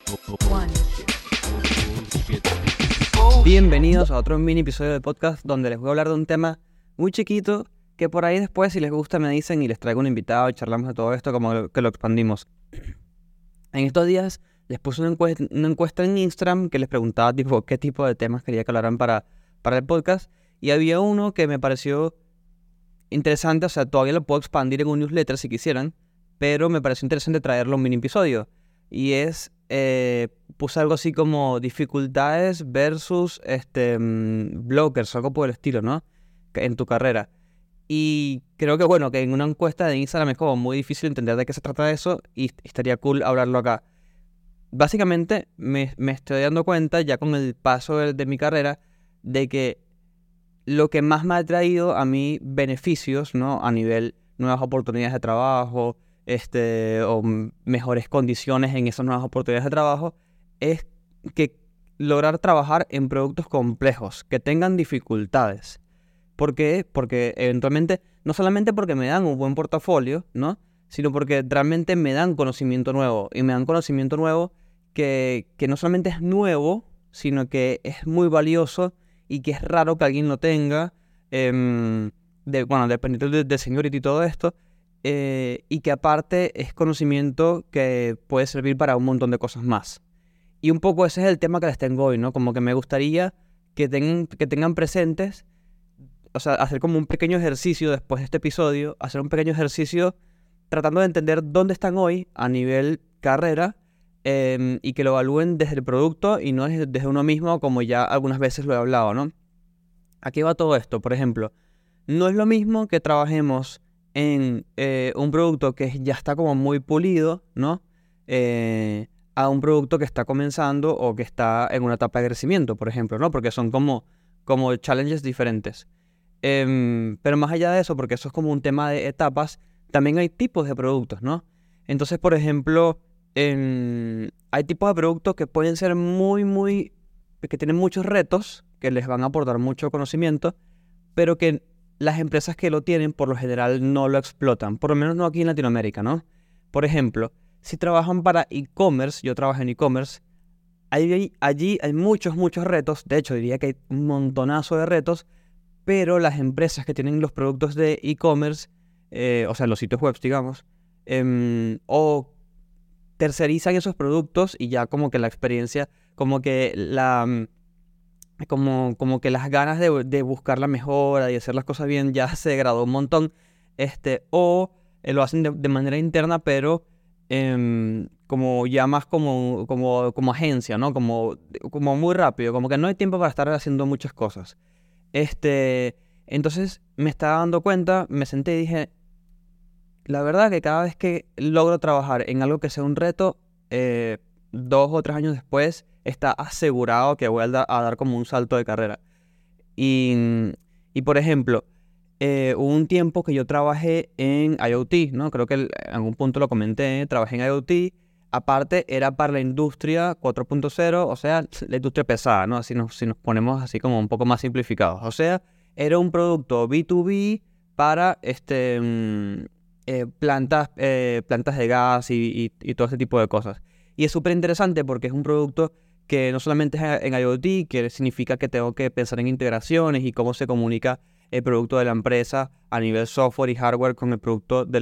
Bienvenidos a otro mini episodio de podcast donde les voy a hablar de un tema muy chiquito que por ahí después, si les gusta, me dicen y les traigo un invitado y charlamos de todo esto como que lo expandimos. En estos días les puse una encuesta en Instagram que les preguntaba qué tipo de temas quería que hablaran para el podcast, y había uno que me pareció interesante. O sea, todavía lo puedo expandir en un newsletter si quisieran, pero me pareció interesante traerlo a un mini episodio. Y es, puse algo así como dificultades versus blockers, algo por el estilo, ¿no? En tu carrera. Y creo que, bueno, que en una encuesta de Instagram es como muy difícil entender de qué se trata eso, y estaría cool hablarlo acá. Básicamente me estoy dando cuenta ya con el paso de mi carrera de que lo que más me ha traído a mí beneficios, ¿no? A nivel nuevas oportunidades de trabajo, mejores condiciones en esas nuevas oportunidades de trabajo, es que lograr trabajar en productos complejos, que tengan dificultades. ¿Por qué? Porque eventualmente, no solamente porque me dan un buen portafolio, ¿no? Sino porque realmente me dan conocimiento nuevo. Y me dan conocimiento nuevo que no solamente es nuevo, sino que es muy valioso y que es raro que alguien lo tenga, dependiendo de seniority y todo esto, y que aparte es conocimiento que puede servir para un montón de cosas más. Y un poco ese es el tema que les tengo hoy, ¿no? Como que me gustaría que tengan presentes, o sea, hacer como un pequeño ejercicio después de este episodio, hacer un pequeño ejercicio tratando de entender dónde están hoy a nivel carrera, y que lo evalúen desde el producto y no desde uno mismo, como ya algunas veces lo he hablado, ¿no? Aquí va todo esto. Por ejemplo, no es lo mismo que trabajemos en un producto que ya está como muy pulido, ¿no? A un producto que está comenzando o que está en una etapa de crecimiento, por ejemplo, ¿no? Porque son como challenges diferentes. Pero más allá de eso, porque eso es como un tema de etapas, también hay tipos de productos, ¿no? Entonces, por ejemplo, hay tipos de productos que pueden ser que tienen muchos retos, que les van a aportar mucho conocimiento, pero que las empresas que lo tienen, por lo general, no lo explotan. Por lo menos no aquí en Latinoamérica, ¿no? Por ejemplo, si trabajan para e-commerce, yo trabajo en e-commerce, allí hay muchos retos. De hecho, diría que hay un montonazo de retos, pero las empresas que tienen los productos de e-commerce, o sea, los sitios web, digamos, o tercerizan esos productos y ya como que la experiencia, como que como que las ganas de buscar la mejora y hacer las cosas bien ya se degradó un montón, o lo hacen de manera interna, pero como ya más como agencia, ¿no? Como muy rápido, como que no hay tiempo para estar haciendo muchas cosas. Entonces me estaba dando cuenta, me senté y dije, la verdad que cada vez que logro trabajar en algo que sea un reto, 2 o 3 años después, está asegurado que voy a dar como un salto de carrera. Y por ejemplo, hubo un tiempo que yo trabajé en IoT, ¿no? Creo que en algún punto lo comenté, trabajé en IoT. Aparte, era para la industria 4.0, o sea, la industria pesada, ¿no? Si nos ponemos así como un poco más simplificados. O sea, era un producto B2B para plantas de gas y todo ese tipo de cosas. Y es súper interesante porque es un producto que no solamente es en IoT, que significa que tengo que pensar en integraciones y cómo se comunica el producto de la empresa a nivel software y hardware con el producto de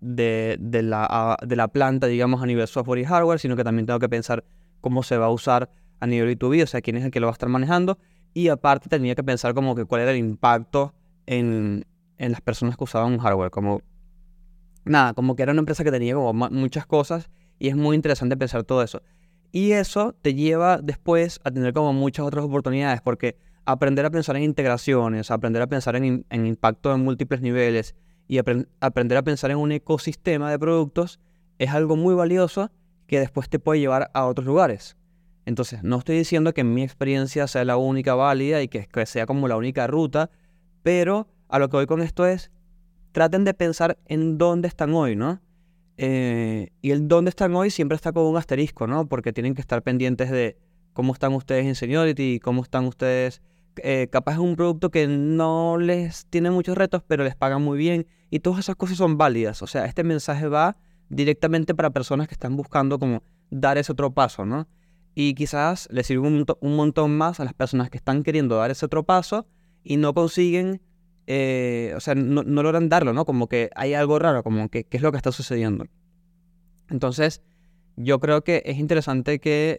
la planta, digamos, a nivel software y hardware, sino que también tengo que pensar cómo se va a usar a nivel B2B, o sea, quién es el que lo va a estar manejando. Y aparte tenía que pensar como que cuál era el impacto en las personas que usaban un hardware, como que era una empresa que tenía como muchas cosas, y es muy interesante pensar todo eso. Y eso te lleva después a tener como muchas otras oportunidades, porque aprender a pensar en integraciones, aprender a pensar en impacto en múltiples niveles y aprender a pensar en un ecosistema de productos es algo muy valioso que después te puede llevar a otros lugares. Entonces, no estoy diciendo que mi experiencia sea la única válida y que sea como la única ruta, pero a lo que voy con esto es, traten de pensar en dónde están hoy, ¿no? Y el dónde están hoy siempre está con un asterisco, ¿no? Porque tienen que estar pendientes de cómo están ustedes en seniority, cómo están ustedes, capaz es un producto que no les tiene muchos retos, pero les pagan muy bien, y todas esas cosas son válidas. O sea, este mensaje va directamente para personas que están buscando como dar ese otro paso, ¿no? Y quizás le sirve un montón más a las personas que están queriendo dar ese otro paso y no consiguen, o sea, no logran darlo, ¿no? Como que hay algo raro, como que qué es lo que está sucediendo. Entonces, yo creo que es interesante que,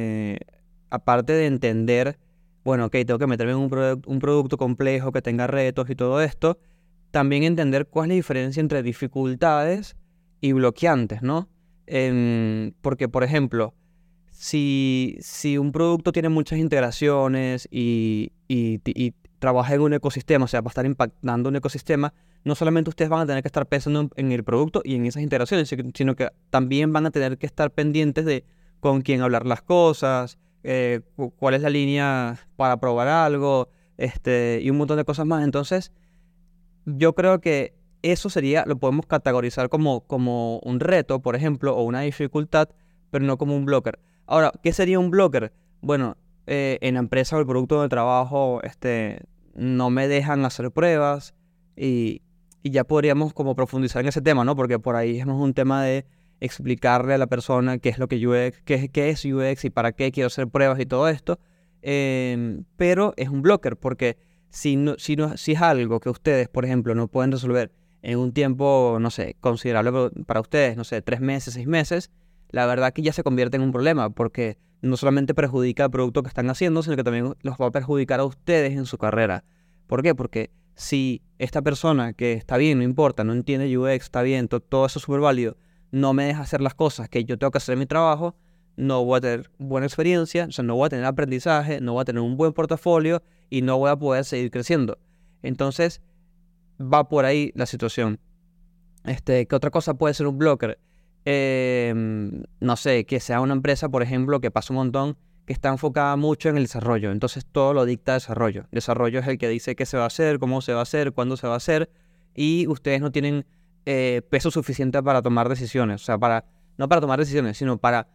aparte de entender, bueno, ok, tengo que meterme en un producto complejo que tenga retos y todo esto, también entender cuál es la diferencia entre dificultades y bloqueantes, ¿no? Porque, por ejemplo, si un producto tiene muchas integraciones y trabaja en un ecosistema, o sea, va a estar impactando un ecosistema, no solamente ustedes van a tener que estar pensando en el producto y en esas integraciones, sino que también van a tener que estar pendientes de con quién hablar las cosas, cuál es la línea para probar algo, y un montón de cosas más. Entonces, yo creo que eso lo podemos categorizar como un reto, por ejemplo, o una dificultad, pero no como un blocker. Ahora, ¿qué sería un blocker? Bueno, en la empresa o el producto de trabajo, no me dejan hacer pruebas y ya podríamos como profundizar en ese tema, ¿no? Porque por ahí es más un tema de explicarle a la persona qué es lo que UX, qué es UX y para qué quiero hacer pruebas y todo esto. Pero es un blocker porque si es algo que ustedes, por ejemplo, no pueden resolver en un tiempo, no sé, considerable para ustedes, no sé, 3 meses, 6 meses, la verdad que ya se convierte en un problema porque no solamente perjudica el producto que están haciendo, sino que también los va a perjudicar a ustedes en su carrera. ¿Por qué? Porque si esta persona que está bien, no importa, no entiende UX, está bien, todo eso es súper válido, no me deja hacer las cosas que yo tengo que hacer en mi trabajo, no voy a tener buena experiencia, o sea, no voy a tener aprendizaje, no voy a tener un buen portafolio y no voy a poder seguir creciendo. Entonces, va por ahí la situación. ¿Qué otra cosa puede ser un blocker? No sé, que sea una empresa, por ejemplo, que pasa un montón, que está enfocada mucho en el desarrollo. Entonces, todo lo dicta desarrollo. Desarrollo es el que dice qué se va a hacer, cómo se va a hacer, cuándo se va a hacer, y ustedes no tienen peso suficiente para tomar decisiones. O sea, no para tomar decisiones, sino para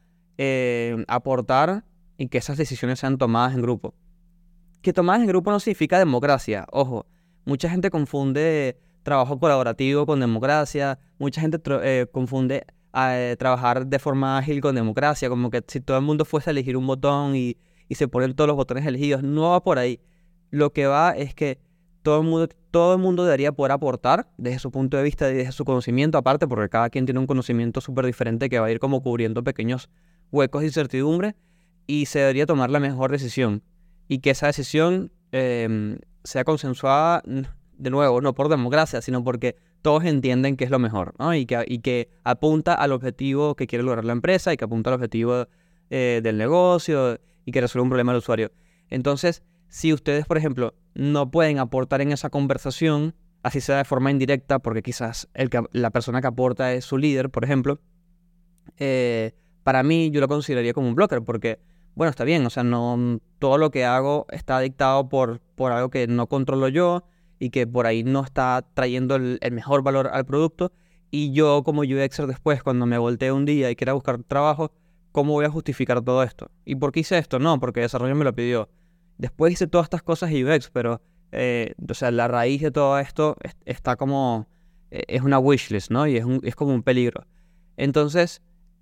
aportar y que esas decisiones sean tomadas en grupo. Que tomadas en grupo no significa democracia. Ojo, mucha gente confunde trabajo colaborativo con democracia. Mucha gente confunde trabajar de forma ágil con democracia. Como que si todo el mundo fuese a elegir un botón y se ponen todos los botones elegidos. No va por ahí. Lo que va es que todo el mundo debería poder aportar desde su punto de vista y desde su conocimiento aparte, porque cada quien tiene un conocimiento súper diferente que va a ir como cubriendo pequeños huecos de incertidumbre y se debería tomar la mejor decisión. Y que esa decisión sea consensuada, de nuevo, no por democracia, sino porque todos entienden que es lo mejor, ¿no? Y que apunta al objetivo que quiere lograr la empresa y que apunta al objetivo del negocio y que resuelve un problema del usuario. Entonces, si ustedes, por ejemplo, no pueden aportar en esa conversación, así sea de forma indirecta, porque quizás la persona que aporta es su líder, por ejemplo, para mí yo lo consideraría como un blocker, porque bueno, está bien, o sea, no todo lo que hago está dictado por algo que no controlo yo y que por ahí no está trayendo el mejor valor al producto. Y yo como UXer después, cuando me voltee un día y quiera buscar trabajo, ¿cómo voy a justificar todo esto? ¿Y por qué hice esto? No, porque el desarrollo me lo pidió. Después hice todas estas cosas UX, pero, o sea, la raíz de todo esto está como, es una wishlist, ¿no? Y es como un peligro. Entonces,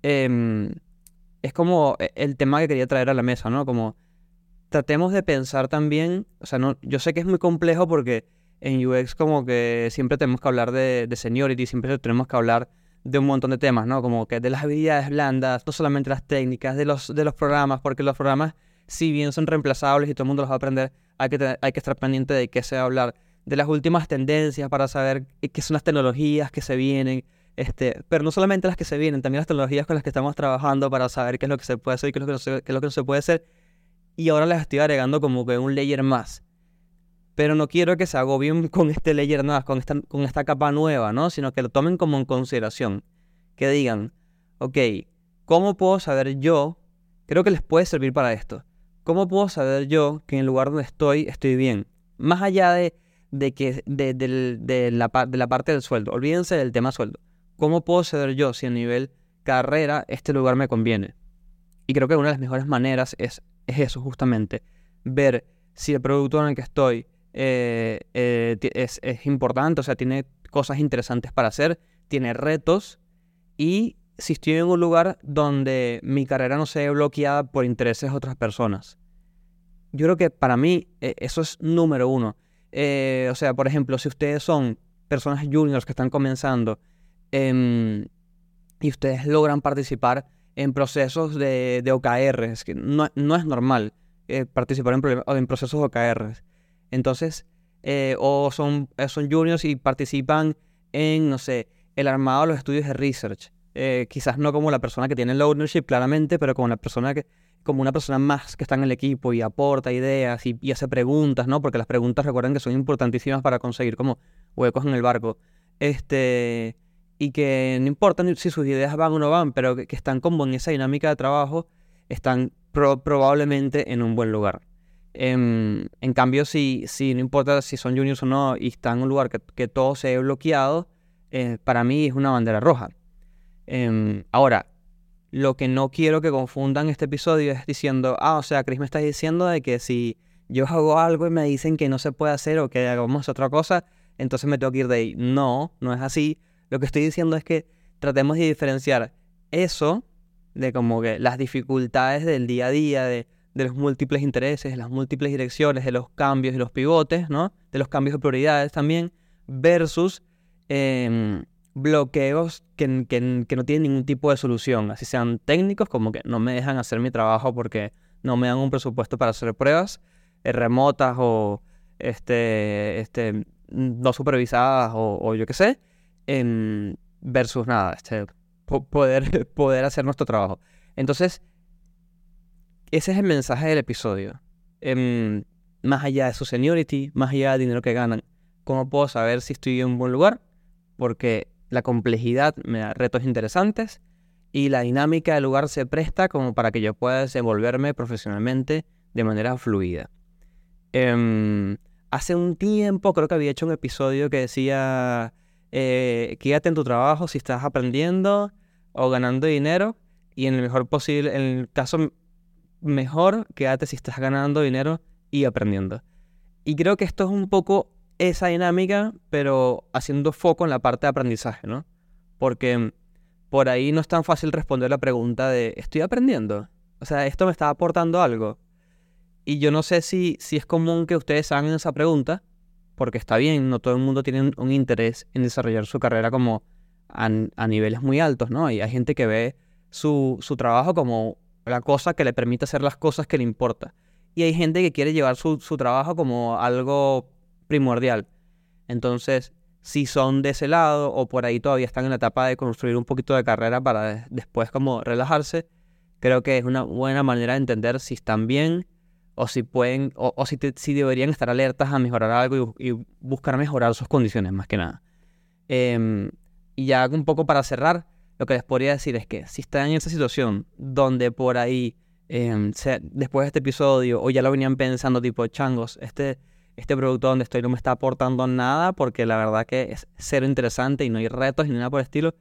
es como el tema que quería traer a la mesa, ¿no? Como tratemos de pensar también, o sea, no, yo sé que es muy complejo porque en UX como que siempre tenemos que hablar de seniority, siempre tenemos que hablar de un montón de temas, ¿no? Como que de las habilidades blandas, no solamente las técnicas, de los programas, porque los programas, si bien son reemplazables y todo el mundo los va a aprender, hay que estar pendiente de qué se va a hablar, de las últimas tendencias para saber qué son las tecnologías que se vienen, pero no solamente las que se vienen, también las tecnologías con las que estamos trabajando para saber qué es lo que se puede hacer y qué es lo que no se puede hacer. Y ahora les estoy agregando como que un layer más. Pero no quiero que se agobien con este layer más, con esta capa nueva, ¿no? Sino que lo tomen como en consideración. Que digan, ok, ¿cómo puedo saber yo? Creo que les puede servir para esto. ¿Cómo puedo saber yo que en el lugar donde estoy bien? Más allá de la parte del sueldo. Olvídense del tema sueldo. ¿Cómo puedo saber yo si a nivel carrera este lugar me conviene? Y creo que una de las mejores maneras es eso justamente. Ver si el producto en el que estoy es importante, o sea, tiene cosas interesantes para hacer, tiene retos y si estoy en un lugar donde mi carrera no se ve bloqueada por intereses de otras personas. Yo creo que para mí eso es número uno. O sea, por ejemplo, si ustedes son personas juniors que están comenzando y ustedes logran participar en procesos de OKRs, que no es normal participar en procesos de OKRs. Entonces, o son juniors y participan en, no sé, el armado de los estudios de research. Quizás no como la persona que tiene el ownership, claramente, pero como una persona más que está en el equipo y aporta ideas y hace preguntas, ¿no? Porque las preguntas, recuerden que son importantísimas para conseguir como huecos en el barco. Y que no importa si sus ideas van o no van, pero que están como en esa dinámica de trabajo, están probablemente en un buen lugar. En cambio, si no importa si son juniors o no y están en un lugar que todo se ve bloqueado, para mí es una bandera roja. Ahora, lo que no quiero que confundan este episodio es diciendo, o sea, Chris me está diciendo de que si yo hago algo y me dicen que no se puede hacer o que hagamos otra cosa, entonces me tengo que ir de ahí. No es así. Lo que estoy diciendo es que tratemos de diferenciar eso de como que las dificultades del día a día, de los múltiples intereses, de las múltiples direcciones, de los cambios y los pivotes, ¿no? De los cambios de prioridades también, versus bloqueos que no tienen ningún tipo de solución, así sean técnicos, como que no me dejan hacer mi trabajo porque no me dan un presupuesto para hacer pruebas remotas o no supervisadas o yo qué sé, versus nada, poder hacer nuestro trabajo. Entonces, ese es el mensaje del episodio. Más allá de su seniority, más allá del dinero que ganan, ¿cómo puedo saber si estoy en un buen lugar? Porque la complejidad me da retos interesantes y la dinámica del lugar se presta como para que yo pueda desenvolverme profesionalmente de manera fluida. Hace un tiempo creo que había hecho un episodio que decía quédate en tu trabajo si estás aprendiendo o ganando dinero, y en el caso mejor, quédate si estás ganando dinero y aprendiendo. Y creo que esto es un poco esa dinámica, pero haciendo foco en la parte de aprendizaje, ¿no? Porque por ahí no es tan fácil responder la pregunta de ¿estoy aprendiendo? O sea, ¿esto me está aportando algo? Y yo no sé si es común que ustedes hagan esa pregunta, porque está bien, no todo el mundo tiene un interés en desarrollar su carrera como a niveles muy altos, ¿no? Y hay gente que ve su trabajo como la cosa que le permite hacer las cosas que le importa. Y hay gente que quiere llevar su trabajo como algo primordial. Entonces, si son de ese lado o por ahí todavía están en la etapa de construir un poquito de carrera para después como relajarse, creo que es una buena manera de entender si están bien o si pueden o si deberían estar alertas a mejorar algo y buscar mejorar sus condiciones más que nada. Y ya un poco para cerrar, lo que les podría decir es que si están en esa situación donde por ahí después de este episodio o ya lo venían pensando tipo changos, este producto donde estoy no me está aportando nada porque la verdad que es cero interesante y no hay retos ni nada por el estilo,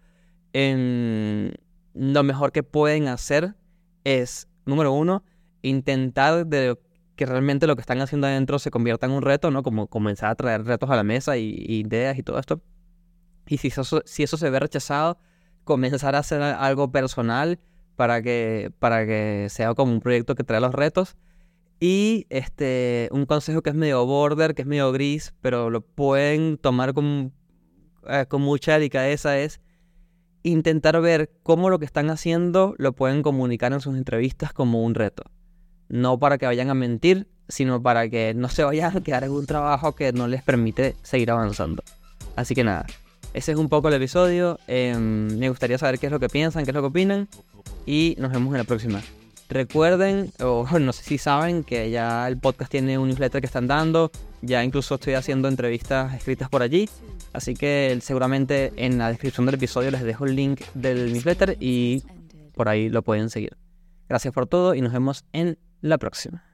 lo mejor que pueden hacer es, número uno, intentar que realmente lo que están haciendo adentro se convierta en un reto, ¿no? Como comenzar a traer retos a la mesa y ideas y todo esto. Y si eso se ve rechazado, comenzar a hacer algo personal para que sea como un proyecto que trae los retos. Y un consejo que es medio border, que es medio gris, pero lo pueden tomar con mucha delicadeza, es intentar ver cómo lo que están haciendo lo pueden comunicar en sus entrevistas como un reto. No para que vayan a mentir, sino para que no se vayan a quedar en un trabajo que no les permite seguir avanzando. Así que nada, ese es un poco el episodio. Me gustaría saber qué es lo que piensan, qué es lo que opinan. Y nos vemos en la próxima. Recuerden, o no sé si saben, que ya el podcast tiene un newsletter que están dando. Ya incluso estoy haciendo entrevistas escritas por allí. Así que seguramente en la descripción del episodio les dejo el link del newsletter y por ahí lo pueden seguir. Gracias por todo y nos vemos en la próxima.